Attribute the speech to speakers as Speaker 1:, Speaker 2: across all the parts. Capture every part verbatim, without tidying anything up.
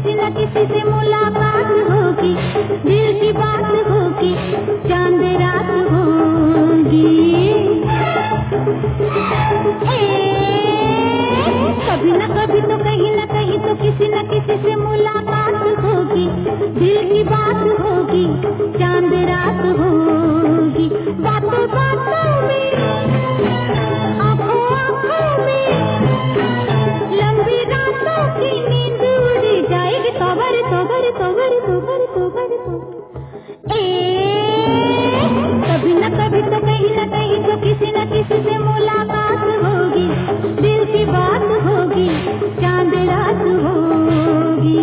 Speaker 1: किसी न किसी से मुलाकात होगी, दिल की बात होगी, चांद रात होगी। कभी न कभी तो कहीं न कहीं तो किसी न किसी से मुलाकात होगी, दिल की बात होगी, चांद रात होगी। बातों बातों में, आँखों आँखों में, लंबी रातों की नींद उड़ जाएगी। तोबर तोबर तोबर तोबर तोबर तोबर। ए कभी न कभी तो कहीं न कहीं तो किसी न किसी से मुलाकात होगी, दिल की बात होगी, चांद रात होगी।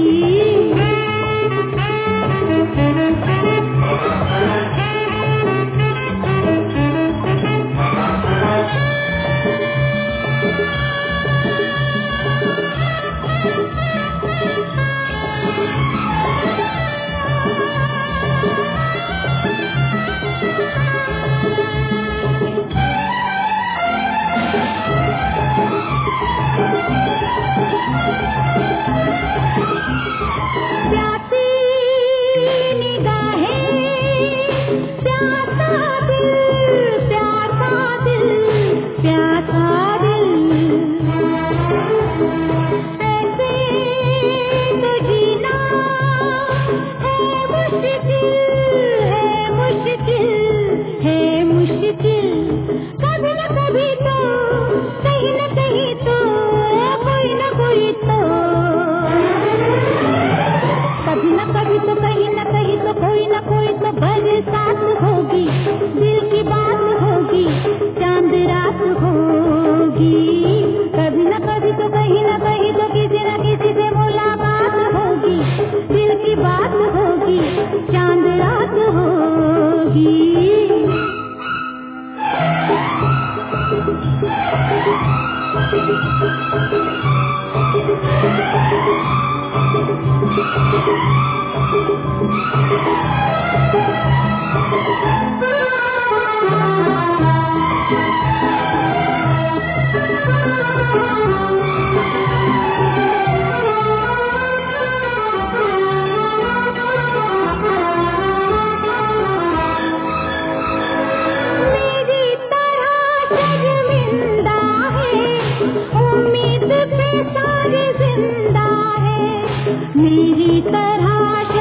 Speaker 1: मेरी तरह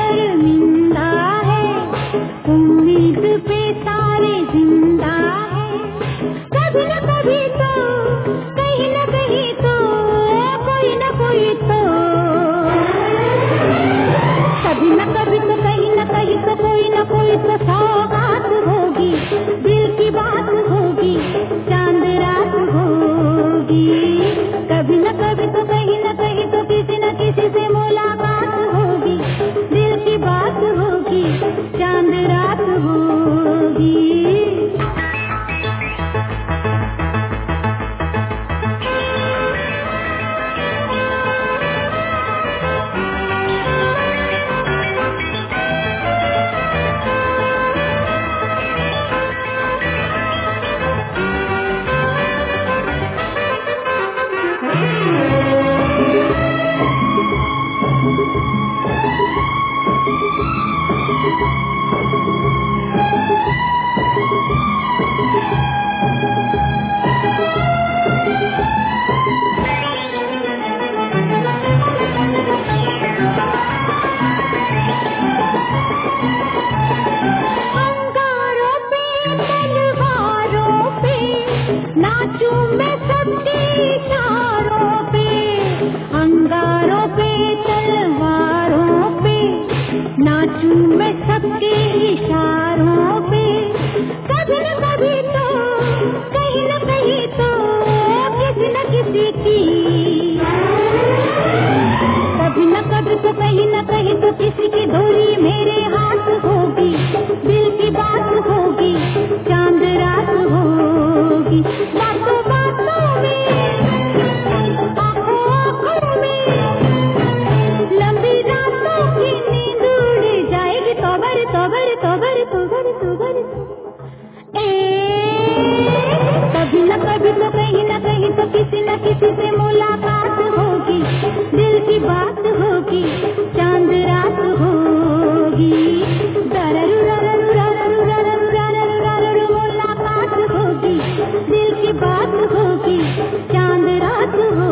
Speaker 1: शर्मिंदा है, उम्मीद पे सारे जिंदा है। कभी न कभी तो कहीं न कहीं तो कोई न कोई तो, कभी न कभी तो कहीं न कहीं तो कोई न कोई तो सौगात होगी, दिल की बात होगी, चांद रात होगी। कभी न कभी तो कहीं न कहीं तो किसी न किसी से मुलाकात होगी, दिल की बात होगी, चांद रात होगी। किसी न किसी से मुलाकात होगी, दिल की बात होगी, होगी।